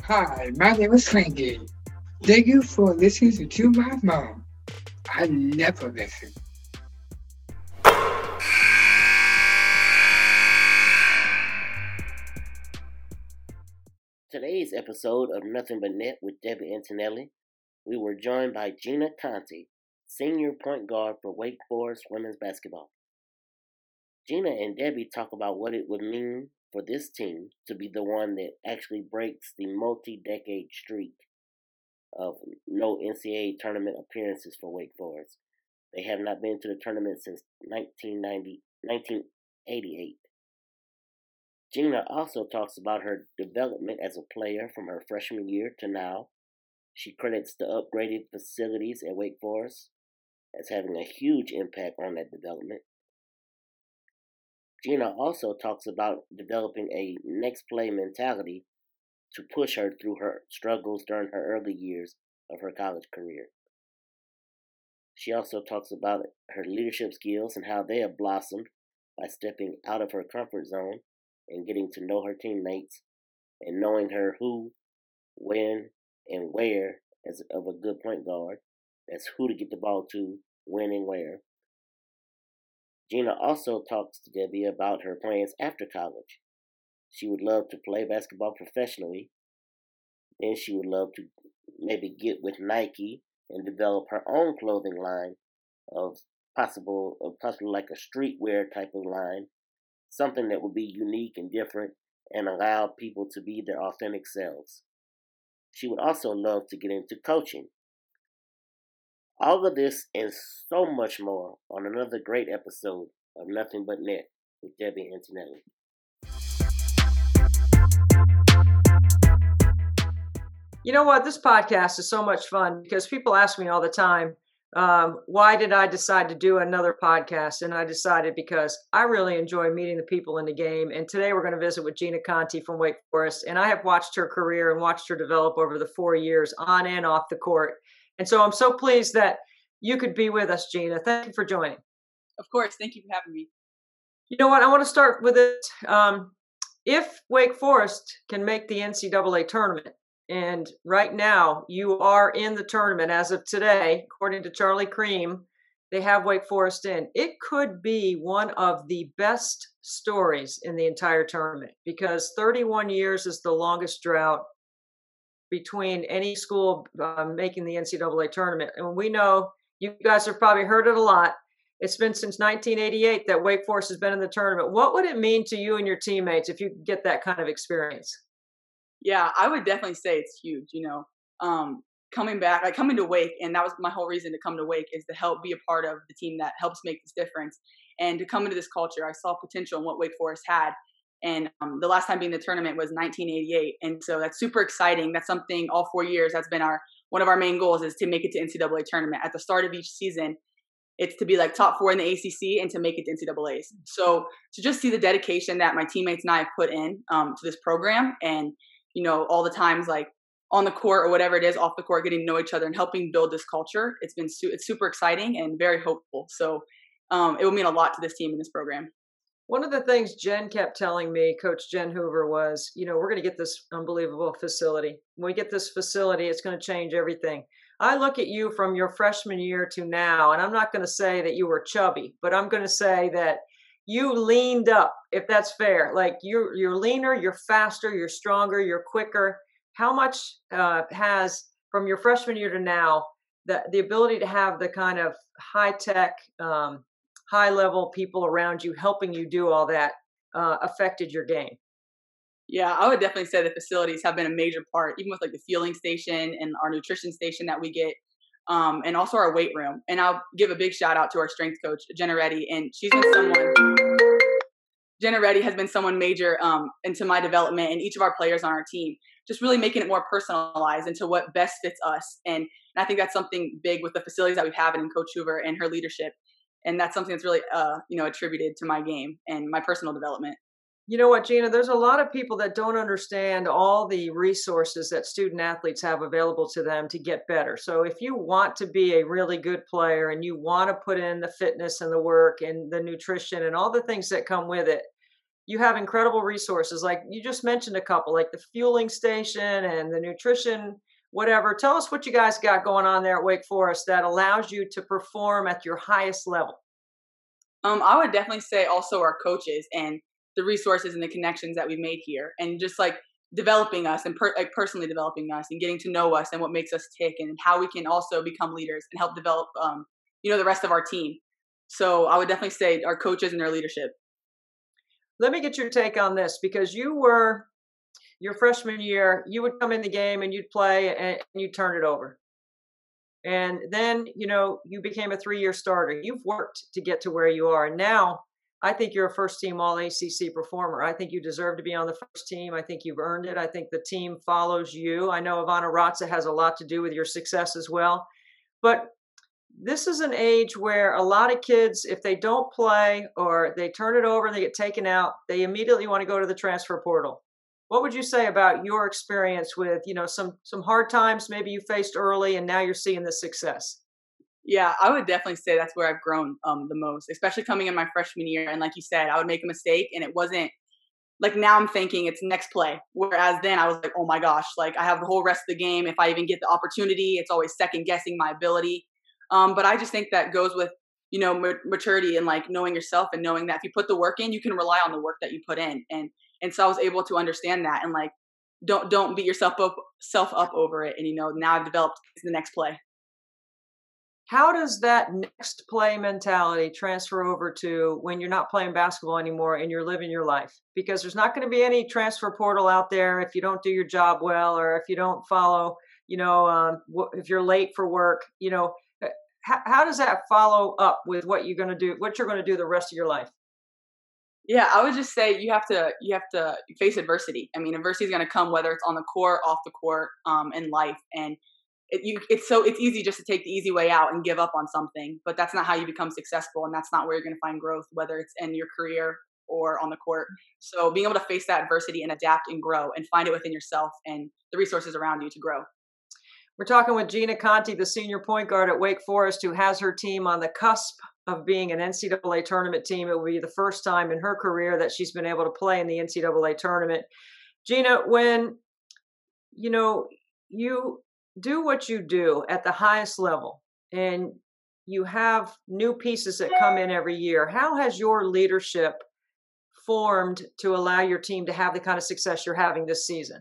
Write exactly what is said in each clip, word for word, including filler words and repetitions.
Hi, my name is Frankie. Thank you for listening to my mom. I never listen. Today's episode of Nothing But Net with Debbie Antonelli, we were joined by Gina Conti, senior point guard for Wake Forest women's basketball. Gina and Debbie talk about what it would mean for this team to be the one that actually breaks the multi-decade streak of no N C double A tournament appearances for Wake Forest. They have not been to the tournament since nineteen ninety, nineteen eighty-eight. Gina also talks about her development as a player from her freshman year to now. She credits the upgraded facilities at Wake Forest as having a huge impact on that development. Gina also talks about developing a next play mentality to push her through her struggles during her early years of her college career. She also talks about her leadership skills and how they have blossomed by stepping out of her comfort zone and getting to know her teammates and knowing her who, when, and where as of a good point guard. That's who to get the ball to, when, and where. Gina also talks to Debbie about her plans after college. She would love to play basketball professionally. Then she would love to maybe get with Nike and develop her own clothing line of possible, of possibly like a streetwear type of line, something that would be unique and different and allow people to be their authentic selves. She would also love to get into coaching. All of this and so much more on another great episode of Nothing But Net with Debbie Antonelli. You know what? This podcast is so much fun because people ask me all the time, um, why did I decide to do another podcast? And I decided because I really enjoy meeting the people in the game. And today we're going to visit with Gina Conti from Wake Forest. And I have watched her career and watched her develop over the four years on and off the court. And so I'm so pleased that you could be with us, Gina. Thank you for joining. Of course. Thank you for having me. You know what? I want to start with it. Um, if Wake Forest can make the N C double A tournament, and right now you are in the tournament as of today, according to Charlie Cream, they have Wake Forest in. It could be one of the best stories in the entire tournament because thirty-one years is the longest drought between any school uh, making the N C double A tournament. And we know you guys have probably heard it a lot. It's been since nineteen eighty-eight that Wake Forest has been in the tournament. What would it mean to you and your teammates if you could get that kind of experience? Yeah, I would definitely say it's huge, you know, um, coming back, like coming to Wake. And that was my whole reason to come to Wake is to help be a part of the team that helps make this difference and to come into this culture. I saw potential in what Wake Forest had. And um, the last time being in the tournament was nineteen eighty-eight. And so that's super exciting. That's something all four years that's been our, one of our main goals is to make it to N C double A tournament. At the start of each season, it's to be like top four in the A C C and to make it to N C double A's. So to just see the dedication that my teammates and I have put in um, to this program and, you know, all the times like on the court or whatever it is, off the court, getting to know each other and helping build this culture. It's been su- it's super exciting and very hopeful. So um, it will mean a lot to this team and this program. One of the things Jen kept telling me, Coach Jen Hoover, was, you know, we're going to get this unbelievable facility. When we get this facility, it's going to change everything. I look at you from your freshman year to now, and I'm not going to say that you were chubby, but I'm going to say that you leaned up, if that's fair. Like you're, you're leaner, you're faster, you're stronger, you're quicker. How much uh, has, from your freshman year to now, the, the ability to have the kind of high-tech, um, high-level people around you helping you do all that uh, affected your game? Yeah, I would definitely say the facilities have been a major part, even with like the fueling station and our nutrition station that we get, um, and also our weight room. And I'll give a big shout out to our strength coach, Jenna Reddy, and she's been someone. Jenna Reddy has been someone major um, into my development and each of our players on our team, just really making it more personalized into what best fits us. And, and I think that's something big with the facilities that we have in Coach Hoover and her leadership. And that's something that's really, uh, you know, attributed to my game and my personal development. You know what, Gina, there's a lot of people that don't understand all the resources that student athletes have available to them to get better. So if you want to be a really good player and you want to put in the fitness and the work and the nutrition and all the things that come with it, you have incredible resources. Like you just mentioned a couple, like the fueling station and the nutrition, whatever. Tell us what you guys got going on there at Wake Forest that allows you to perform at your highest level. Um, I would definitely say also our coaches and the resources and the connections that we made here, and just like developing us and per- like personally developing us and getting to know us and what makes us tick and how we can also become leaders and help develop, um, you know, the rest of our team. So I would definitely say our coaches and their leadership. Let me get your take on this, because you were your freshman year, you would come in the game and you'd play and you'd turn it over. And then, you know, you became a three-year starter. You've worked to get to where you are. And now I think you're a first-team all A C C performer. I think you deserve to be on the first team. I think you've earned it. I think the team follows you. I know Ivana Ratza has a lot to do with your success as well. But this is an age where a lot of kids, if they don't play or they turn it over and they get taken out, they immediately want to go to the transfer portal. What would you say about your experience with, you know, some some hard times maybe you faced early and now you're seeing the success? Yeah, I would definitely say that's where I've grown um, the most, especially coming in my freshman year. And like you said, I would make a mistake and it wasn't like, now I'm thinking it's next play. Whereas then I was like, oh my gosh, like I have the whole rest of the game. If I even get the opportunity, it's always second guessing my ability. Um, but I just think that goes with, you know, ma- maturity and like knowing yourself and knowing that if you put the work in, you can rely on the work that you put in. And, and so I was able to understand that and like, don't, don't beat yourself up, self up over it. And, you know, now I've developed the next play. How does that next play mentality transfer over to when you're not playing basketball anymore and you're living your life? Because there's not going to be any transfer portal out there if you don't do your job well, or if you don't follow, you know, um, if you're late for work, you know, how, how does that follow up with what you're going to do, what you're going to do the rest of your life? Yeah, I would just say you have to you have to face adversity. I mean, adversity is going to come whether it's on the court, off the court, um, in life, and It, you, it's so it's easy just to take the easy way out and give up on something, but that's not how you become successful, and that's not where you're going to find growth, whether it's in your career or on the court. So being able to face that adversity and adapt and grow and find it within yourself and the resources around you to grow. We're talking with Gina Conti, the senior point guard at Wake Forest, who has her team on the cusp of being an N C double A tournament team. It will be the first time in her career that she's been able to play in the N C double A tournament. Gina, when you know you do what you do at the highest level and you have new pieces that come in every year, how has your leadership formed to allow your team to have the kind of success you're having this season?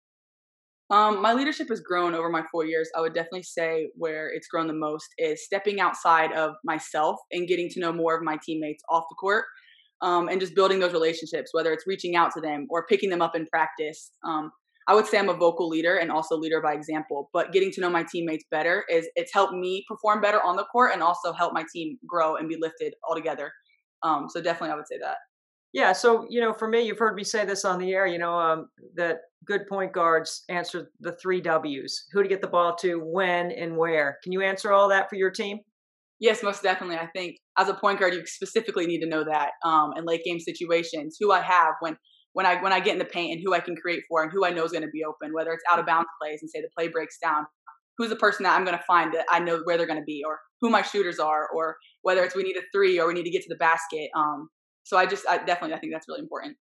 Um, my leadership has grown over my four years. I would definitely say where it's grown the most is stepping outside of myself and getting to know more of my teammates off the court, um, and just building those relationships, whether it's reaching out to them or picking them up in practice. Um, I would say I'm a vocal leader and also leader by example, but getting to know my teammates better is it's helped me perform better on the court and also help my team grow and be lifted all together. Um, so definitely I would say that. Yeah. So, you know, for me, you've heard me say this on the air, you know, um, that good point guards answer the three W's: who to get the ball to, when, and where. Can you answer all that for your team? Yes, most definitely. I think as a point guard, you specifically need to know that, um, in late game situations, who I have when when I when I get in the paint and who I can create for and who I know is going to be open, whether it's out of bounds plays and say the play breaks down, who's the person that I'm going to find that I know where they're going to be, or who my shooters are, or whether it's we need a three or we need to get to the basket. Um, so I just I definitely I think that's really important.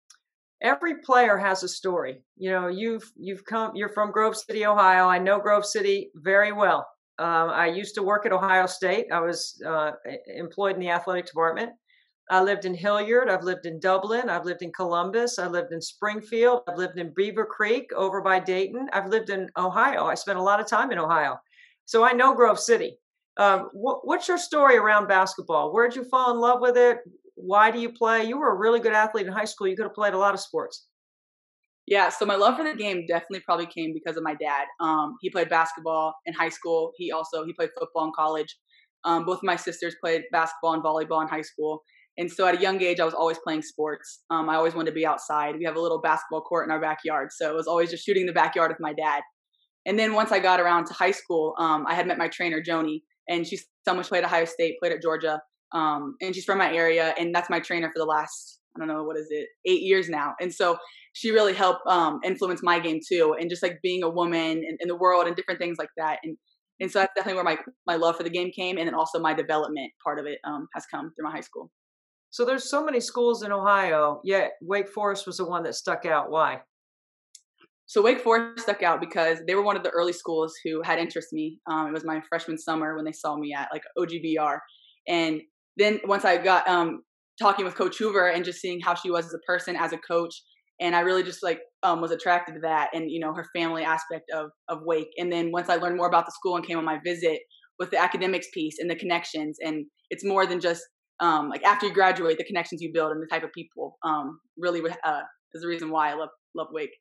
Every player has a story. You know, you've you've come. You're from Grove City, Ohio. I know Grove City very well. Um, I used to work at Ohio State. I was uh, employed in the athletic department. I lived in Hilliard. I've lived in Dublin. I've lived in Columbus. I lived in Springfield. I've lived in Beaver Creek over by Dayton. I've lived in Ohio. I spent a lot of time in Ohio. So I know Grove City. Um, wh- what's your story around basketball? Where did you fall in love with it? Why do you play? You were a really good athlete in high school. You could have played a lot of sports. Yeah, so my love for the game definitely probably came because of my dad. Um, he played basketball in high school. He also he played football in college. Um, both of my sisters played basketball and volleyball in high school. And so at a young age, I was always playing sports. Um, I always wanted to be outside. We have a little basketball court in our backyard. So it was always just shooting in the backyard with my dad. And then once I got around to high school, um, I had met my trainer, Joni, and she's someone who played at Ohio State, played at Georgia. Um, and she's from my area. And that's my trainer for the last, I don't know, what is it, eight years now. And so she really helped um, influence my game too. And just like being a woman in, in the world and different things like that. And and so that's definitely where my, my love for the game came. And then also my development part of it um, has come through my high school. So there's so many schools in Ohio, yet Wake Forest was the one that stuck out. Why? So Wake Forest stuck out because they were one of the early schools who had interest in me. Um, it was my freshman summer when they saw me at like O G B R. And then once I got um, talking with Coach Hoover and just seeing how she was as a person, as a coach, and I really just like um, was attracted to that and, you know, her family aspect of, of Wake. And then once I learned more about the school and came on my visit with the academics piece and the connections, and it's more than just um, like after you graduate, the connections you build and the type of people um, really uh, is the reason why I love, love Wake.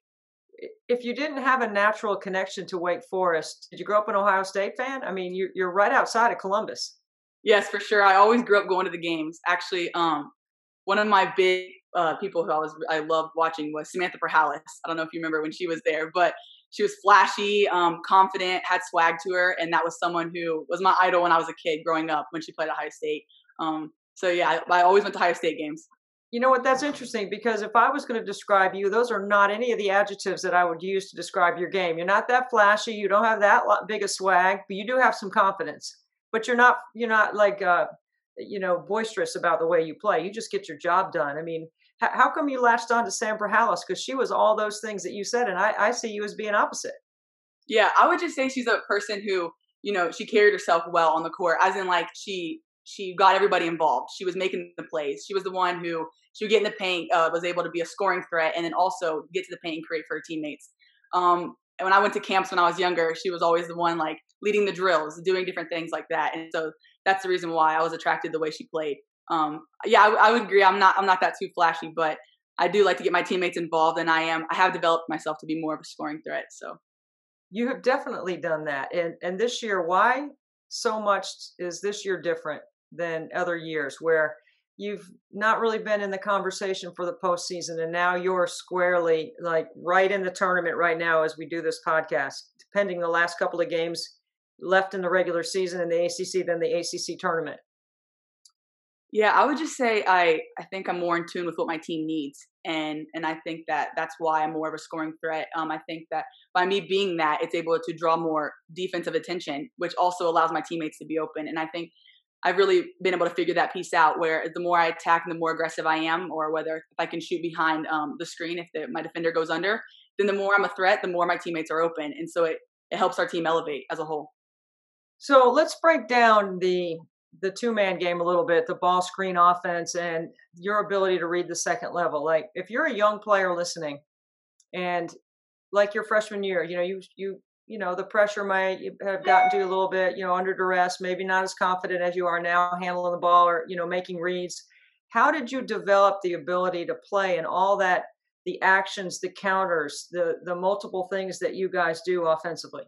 If you didn't have a natural connection to Wake Forest, did you grow up an Ohio State fan? I mean, you're, you're right outside of Columbus. Yes, for sure. I always grew up going to the games. Actually, um, one of my big uh, people who I was I loved watching was Samantha Perhalis. I don't know if you remember when she was there, but she was flashy, um, confident, had swag to her, and that was someone who was my idol when I was a kid growing up when she played at Ohio State. Um, so yeah, I, I always went to Ohio State games. You know what? That's interesting because if I was going to describe you, those are not any of the adjectives that I would use to describe your game. You're not that flashy. You don't have that big a swag, but you do have some confidence. But you're not, you're not like, uh, you know, boisterous about the way you play. You just get your job done. I mean, h- how come you latched on to Sam Perhalis? Because she was all those things that you said, and I, I see you as being opposite. Yeah, I would just say she's a person who, you know, she carried herself well on the court, as in like she she got everybody involved. She was making the plays. She was the one who she would get in the paint, uh, was able to be a scoring threat, and then also get to the paint and create for her teammates. Um, and when I went to camps when I was younger, she was always the one like leading the drills, doing different things like that. And so that's the reason why I was attracted to the way she played. Um, yeah, I, I would agree. I'm not I'm not that too flashy, but I do like to get my teammates involved, and I am I have developed myself to be more of a scoring threat. So you have definitely done that. And and this year, why so much is this year different than other years where you've not really been in the conversation for the postseason, and now you're squarely like right in the tournament right now as we do this podcast, pending the last couple of games left in the regular season in the A C C, then the A C C tournament? Yeah, I would just say I, I think I'm more in tune with what my team needs. And and I think that that's why I'm more of a scoring threat. Um, I think that by me being that, it's able to draw more defensive attention, which also allows my teammates to be open. And I think I've really been able to figure that piece out where the more I attack and the more aggressive I am, or whether if I can shoot behind um, the screen, if the, my defender goes under, then the more I'm a threat, the more my teammates are open. And so it, it helps our team elevate as a whole. So let's break down the the two-man game a little bit, the ball screen offense and your ability to read the second level. Like if you're a young player listening and like your freshman year, you know, you, you, you know, the pressure might have gotten to you a little bit, you know, under duress, maybe not as confident as you are now handling the ball or, you know, making reads. How did you develop the ability to play and all that, the actions, the counters, the, the multiple things that you guys do offensively?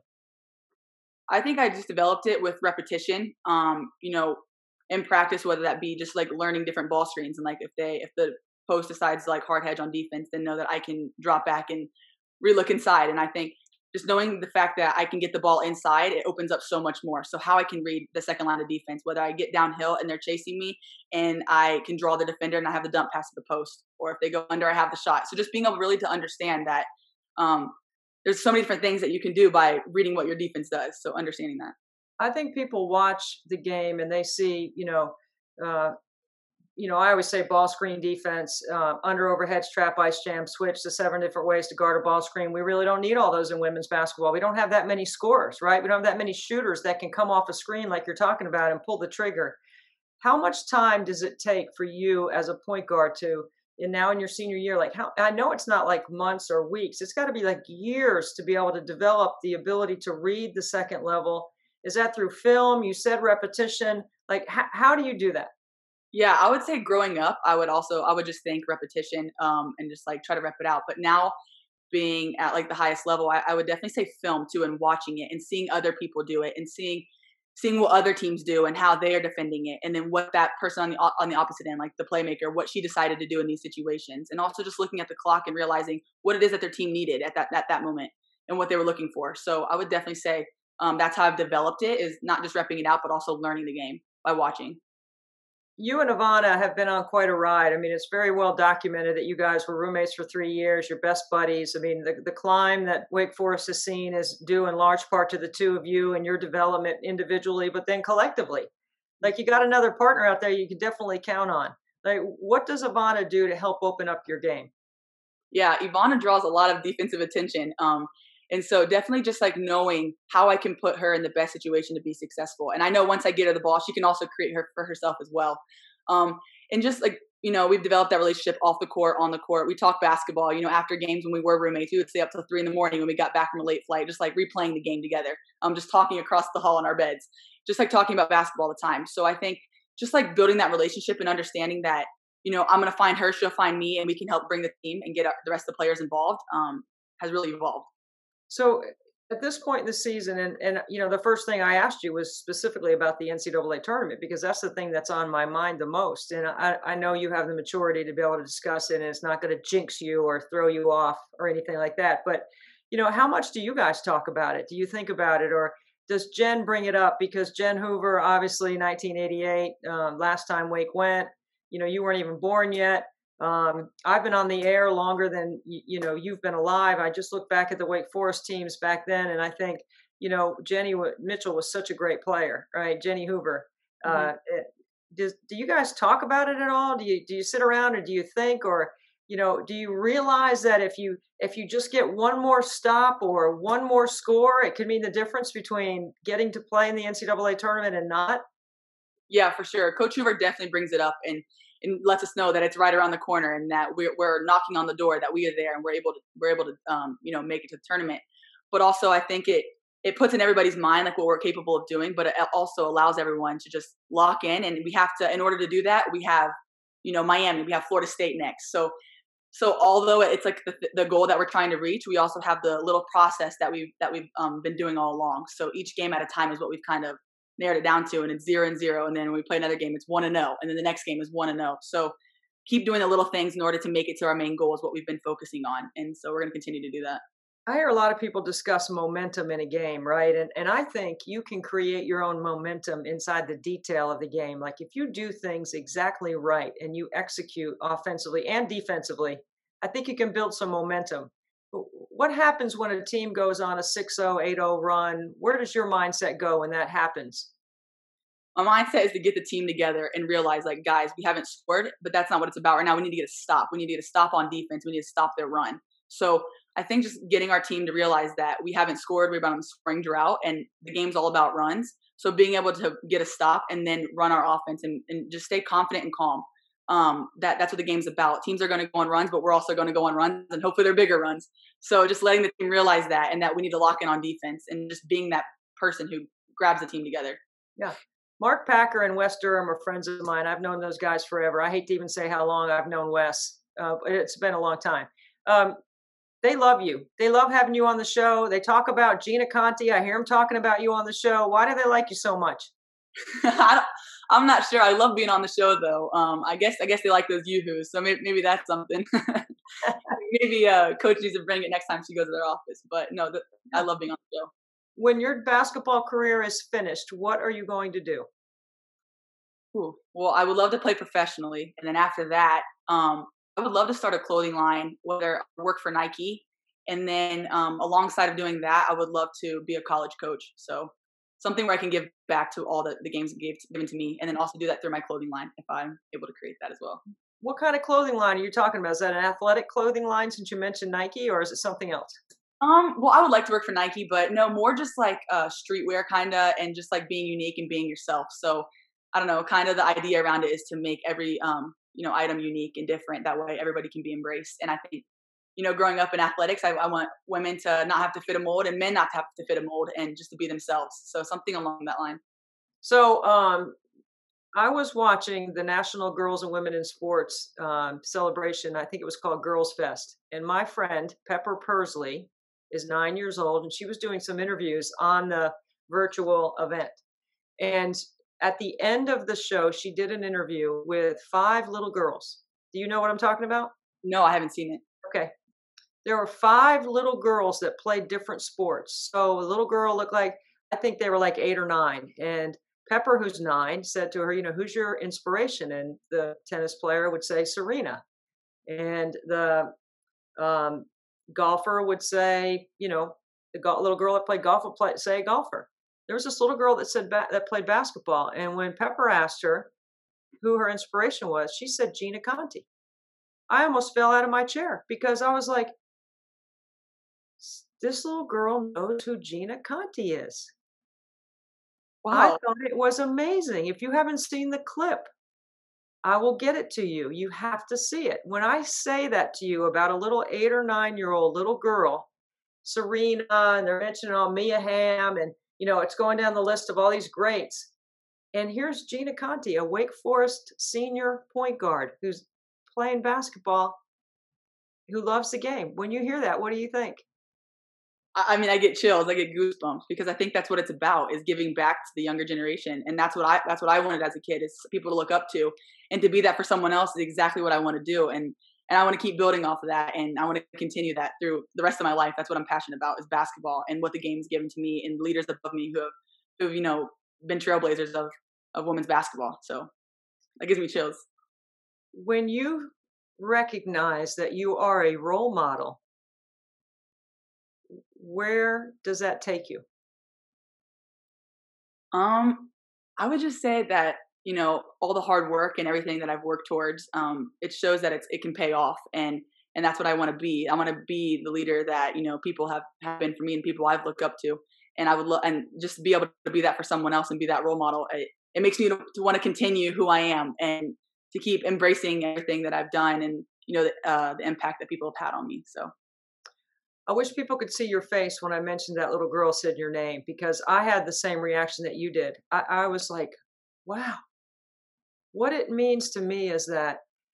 I think I just developed it with repetition, um, you know, in practice, whether that be just like learning different ball screens. And like if they, if the post decides to like hard hedge on defense, then know that I can drop back and relook inside. And I think just knowing the fact that I can get the ball inside, it opens up so much more. So how I can read the second line of defense, whether I get downhill and they're chasing me and I can draw the defender and I have the dump pass to the post, or if they go under, I have the shot. So just being able really to understand that, um, there's so many different things that you can do by reading what your defense does. So understanding that. I think people watch the game and they see, you know, uh, you know, I always say ball screen defense, uh, under overhead trap, ice jam, switch to seven different ways to guard a ball screen. We really don't need all those in women's basketball. We don't have that many scorers, right? We don't have that many shooters that can come off a screen like you're talking about and pull the trigger. How much time does it take for you as a point guard to, and now in your senior year, like how, I know it's not like months or weeks, it's got to be like years to be able to develop the ability to read the second level. Is that through film? You said repetition. Like how, how do you do that? Yeah, I would say growing up, I would also, I would just think repetition um, and just like try to rep it out. But now being at like the highest level, I, I would definitely say film too, and watching it and seeing other people do it and seeing seeing what other teams do and how they are defending it, and then what that person on the on the opposite end, like the playmaker, what she decided to do in these situations, and also just looking at the clock and realizing what it is that their team needed at that at that moment and what they were looking for. So I would definitely say um, that's how I've developed it, is not just repping it out, but also learning the game by watching. You and Ivana have been on quite a ride. I mean, it's very well documented that you guys were roommates for three years, your best buddies. I mean, the, the climb that Wake Forest has seen is due in large part to the two of you and your development individually, but then collectively. Like you got another partner out there you can definitely count on. Like, what does Ivana do to help open up your game? Yeah, Ivana draws a lot of defensive attention. Um, and so definitely just like knowing how I can put her in the best situation to be successful. And I know once I get her the ball, she can also create her for herself as well. Um, and just like, you know, we've developed that relationship off the court, on the court. We talk basketball, you know, after games when we were roommates, we would stay up till three in the morning when we got back from a late flight, just like replaying the game together. Um, just talking across the hall in our beds, just like talking about basketball all the time. So I think just like building that relationship and understanding that, you know, I'm going to find her, she'll find me, and we can help bring the team and get the rest of the players involved, um, has really evolved. So at this point in the season, and, and, you know, the first thing I asked you was specifically about the N C double A tournament, because that's the thing that's on my mind the most. And I, I know you have the maturity to be able to discuss it, and it's not going to jinx you or throw you off or anything like that. But, you know, how much do you guys talk about it? Do you think about it? Or does Jen bring it up? Because Jen Hoover, obviously nineteen eighty-eight, um, last time Wake went, you know, you weren't even born yet. Um, I've been on the air longer than, you, you know, you've been alive. I just look back at the Wake Forest teams back then, and I think, you know, Jenny Mitchell was such a great player, right? Jenny Hoover. Mm-hmm. Uh, it, does, do you guys talk about it at all? Do you, do you sit around, or do you think, or, you know, do you realize that if you, if you just get one more stop or one more score, it could mean the difference between getting to play in the N C double A tournament and not? Yeah, for sure. Coach Hoover definitely brings it up and, and lets us know that it's right around the corner, and that we're, we're knocking on the door, that we are there, and we're able to, we're able to, um, you know, make it to the tournament. But also I think it, it puts in everybody's mind, like, what we're capable of doing, but it also allows everyone to just lock in. And we have to, in order to do that, we have, you know, Miami, we have Florida State next. So, so although it's like the, the goal that we're trying to reach, we also have the little process that we've, that we've um, been doing all along. So each game at a time is what we've kind of narrowed it down to, and it's zero and zero. And then when we play another game, it's one and zero. And then the next game is one and zero. So keep doing the little things in order to make it to our main goal is what we've been focusing on. And so we're going to continue to do that. I hear a lot of people discuss momentum in a game, right? And and I think you can create your own momentum inside the detail of the game. Like, if you do things exactly right and you execute offensively and defensively, I think you can build some momentum. What happens when a team goes on a six oh, eight oh run? Where does your mindset go when that happens? My mindset is to get the team together and realize, like, guys, we haven't scored, but that's not what it's about right now. We need to get a stop. We need to get a stop on defense. We need to stop their run. So I think just getting our team to realize that we haven't scored, we're on a spring drought, and the game's all about runs. So being able to get a stop and then run our offense and, and just stay confident and calm. Um, that that's what the game's about. Teams are going to go on runs, but we're also going to go on runs, and hopefully they're bigger runs. So just letting the team realize that, and that we need to lock in on defense, and just being that person who grabs the team together. Yeah. Mark Packer and Wes Durham are friends of mine. I've known those guys forever. I hate to even say how long I've known Wes. Uh, it's been a long time. Um, they love you. They love having you on the show. They talk about Gina Conti. I hear them talking about you on the show. Why do they like you so much? I don't, I'm not sure. I love being on the show, though. Um, I guess I guess they like those yoo-hoos, so maybe, maybe that's something. Maybe uh, Coach needs to bring it next time she goes to their office. But no, the, I love being on the show. When your basketball career is finished, what are you going to do? Ooh, well, I would love to play professionally, and then after that, um, I would love to start a clothing line, whether I work for Nike, and then um, alongside of doing that, I would love to be a college coach. So something where I can give back to all the, the games that gave given to me, and then also do that through my clothing line if I'm able to create that as well. What kind of clothing line are you talking about? Is that an athletic clothing line, since you mentioned Nike, or is it something else? Um, well, I would like to work for Nike, but no, more just like uh, streetwear kind of, and just like being unique and being yourself. So I don't know, kind of the idea around it is to make every, um, you know, item unique and different. That way everybody can be embraced. And I think, you know, growing up in athletics, I, I want women to not have to fit a mold, and men not to have to fit a mold, and just to be themselves. So something along that line. So um, I was watching the National Girls and Women in Sports um, celebration. I think it was called Girls Fest. And my friend, Pepper Persley, is nine years old, and she was doing some interviews on the virtual event. And at the end of the show, she did an interview with five little girls. Do you know what I'm talking about? No, I haven't seen it. Okay. There were five little girls that played different sports. So a little girl looked like, I think they were like eight or nine. And Pepper, who's nine, said to her, you know, who's your inspiration? And the tennis player would say Serena. And the um, golfer would say, you know, the go- little girl that played golf would play, say golfer. There was this little girl that said ba- that played basketball. And when Pepper asked her, who her inspiration was, she said Gina Conti. I almost fell out of my chair because I was like, this little girl knows who Gina Conti is. I Wow. thought it was amazing. If you haven't seen the clip, I will get it to you. You have to see it. When I say that to you about a little eight or nine year old little girl, Serena, and they're mentioning all Mia Hamm, and you know, it's going down the list of all these greats. And here's Gina Conti, a Wake Forest senior point guard who's playing basketball, who loves the game. When you hear that, what do you think? I mean, I get chills, I get goosebumps because I think that's what it's about, is giving back to the younger generation. And that's what I, that's what I wanted as a kid, is people to look up to, and to be that for someone else is exactly what I want to do. And, and I want to keep building off of that. And I want to continue that through the rest of my life. That's what I'm passionate about, is basketball and what the game's given to me, and leaders above me who have, who have, you know, been trailblazers of, of women's basketball. So that gives me chills. When you recognize that you are a role model, where does that take you? Um, I would just say that, you know, all the hard work and everything that I've worked towards, um, it shows that it's, it can pay off. And, and that's what I want to be. I want to be the leader that, you know, people have, have been for me and people I've looked up to. And I would love, and just be able to be that for someone else and be that role model. It, it makes me to, to want to continue who I am and to keep embracing everything that I've done, and, you know, the, uh, the impact that people have had on me. So I wish people could see your face when I mentioned that little girl said your name, because I had the same reaction that you did. I, I was like, wow. What it means to me is that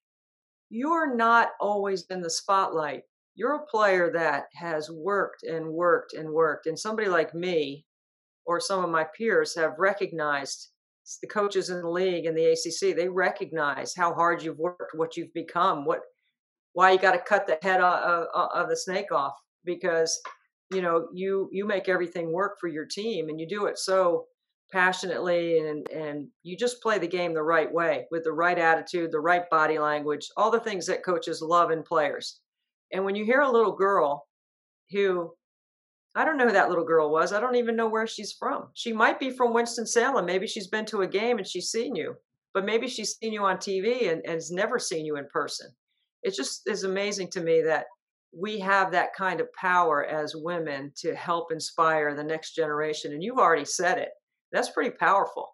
you're not always in the spotlight. You're a player that has worked and worked and worked. And somebody like me or some of my peers have recognized, the coaches in the league and the A C C, they recognize how hard you've worked, what you've become, what, why you got to cut the head of, of, of the snake off. Because, you know, you, you make everything work for your team, and you do it so passionately, and, and you just play the game the right way, with the right attitude, the right body language, all the things that coaches love in players. And when you hear a little girl who, I don't know who that little girl was. I don't even know where she's from. She might be from Winston-Salem. Maybe she's been to a game and she's seen you, but maybe she's seen you on T V and, and has never seen you in person. It just is amazing to me that we have that kind of power as women to help inspire the next generation. And you've already said it. That's pretty powerful.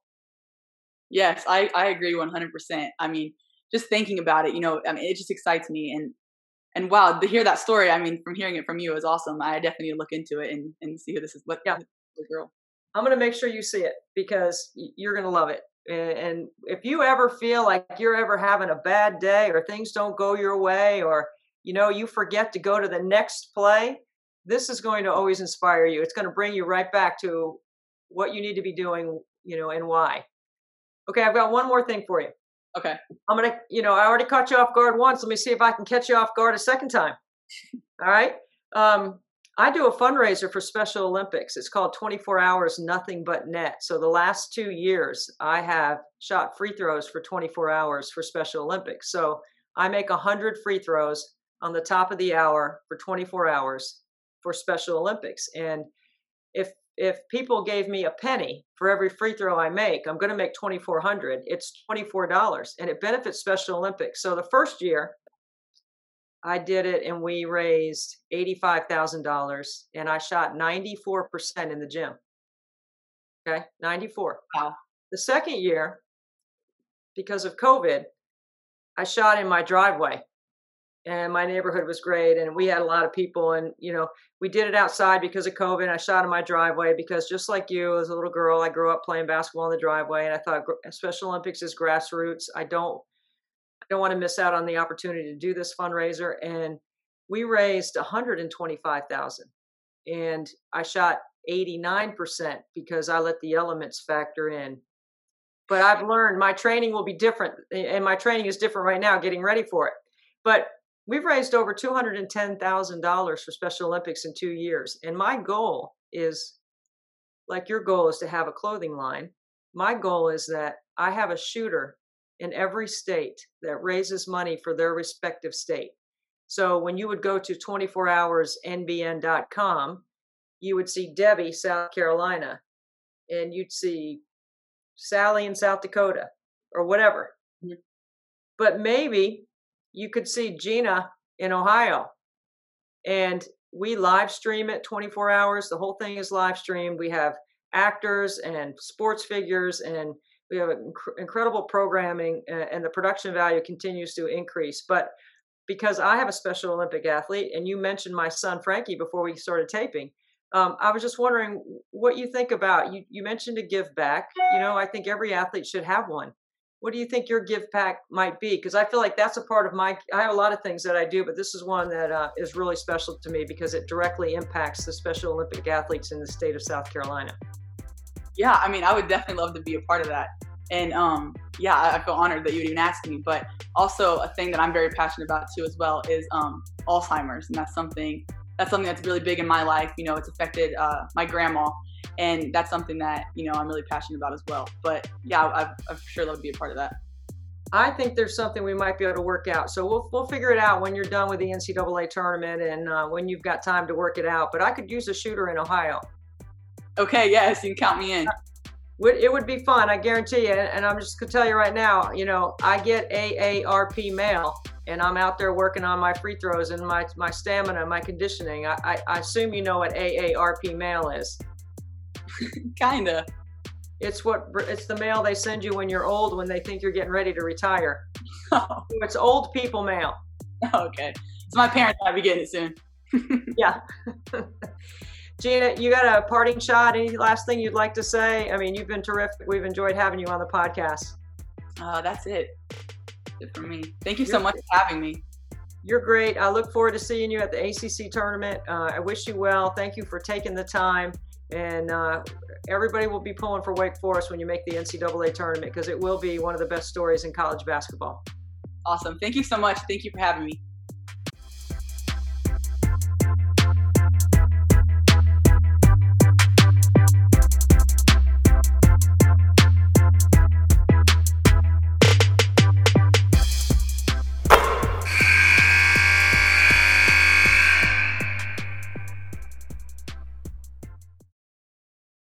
Yes, I, I agree one hundred percent. I mean, just thinking about it, you know, I mean, it just excites me. And, and wow, to hear that story, I mean, from hearing it from you is awesome. I definitely need to look into it and, and see who this is. What, yeah. The girl. I'm going to make sure you see it, because you're going to love it. And if you ever feel like you're ever having a bad day, or things don't go your way, or, you know, you forget to go to the next play, this is going to always inspire you. It's going to bring you right back to what you need to be doing, you know, and why. Okay, I've got one more thing for you. Okay. I'm going to, you know, I already caught you off guard once. Let me see if I can catch you off guard a second time. All right. Um, I do a fundraiser for Special Olympics. It's called twenty-four hours Nothing But Net. So the last two years, I have shot free throws for twenty-four hours for Special Olympics. So I make one hundred free throws on the top of the hour for twenty-four hours for Special Olympics. And if if people gave me a penny for every free throw I make, I'm going to make twenty-four hundred. It's twenty-four dollars, and it benefits Special Olympics. So the first year I did it, and we raised eighty-five thousand dollars, and I shot ninety-four percent in the gym. Okay, ninety-four. Wow. The second year, because of COVID, I shot in my driveway, and my neighborhood was great, and we had a lot of people, and, you know, we did it outside because of COVID. I shot in my driveway because, just like you, as a little girl, I grew up playing basketball in the driveway, and I thought Special Olympics is grassroots. I don't I don't want to miss out on the opportunity to do this fundraiser. And we raised one hundred twenty-five thousand dollars, and I shot eighty-nine percent because I let the elements factor in. But I've learned my training will be different, and my training is different right now, getting ready for it. But we've raised over two hundred ten thousand dollars for Special Olympics in two years. And my goal is, like your goal is to have a clothing line. My goal is that I have a shooter in every state that raises money for their respective state. So when you would go to twenty-four hours N B N dot com, you would see Debbie, South Carolina, and you'd see Sally in South Dakota, or whatever. but maybe you could see Gina in Ohio, and we live stream it twenty-four hours. The whole thing is live streamed. We have actors and sports figures, and we have inc- incredible programming, uh, and the production value continues to increase. But because I have a Special Olympic athlete, and you mentioned my son Frankie before we started taping, um, I was just wondering what you think about, you, you mentioned a give back. You know, I think every athlete should have one. What do you think your give back might be? Because I feel like that's a part of my, I have a lot of things that I do, but this is one that uh, is really special to me because it directly impacts the Special Olympic athletes in the state of South Carolina. Yeah, I mean, I would definitely love to be a part of that. And um, yeah, I feel honored that you would even ask me. But also a thing that I'm very passionate about too as well is um, Alzheimer's. And that's something that's something that's really big in my life. You know, it's affected uh, my grandma. And that's something that, you know, I'm really passionate about as well. But yeah, I'd, I'd sure love to be a part of that. I think there's something we might be able to work out. So we'll we'll figure it out when you're done with the N C double A tournament and uh, when you've got time to work it out. But I could use a shooter in Ohio. Okay, yes, you can count me in. It would be fun, I guarantee you. And I'm just going to tell you right now, you know, I get A A R P mail, and I'm out there working on my free throws and my, my stamina, my conditioning. I, I, I assume you know what A A R P mail is. Kinda. It's what it's the mail they send you when you're old, when they think you're getting ready to retire. Oh. It's old people mail. Okay. So my parents might be getting it soon. Yeah. Gina, you got a parting shot? Any last thing you'd like to say? I mean, you've been terrific. We've enjoyed having you on the podcast. Uh, that's it. That's it for me. Thank you so much for having me. You're great. I look forward to seeing you at the A C C tournament. Uh, I wish you well. Thank you for taking the time. And uh, everybody will be pulling for Wake Forest when you make the N C double A tournament, because it will be one of the best stories in college basketball. Awesome. Thank you so much. Thank you for having me.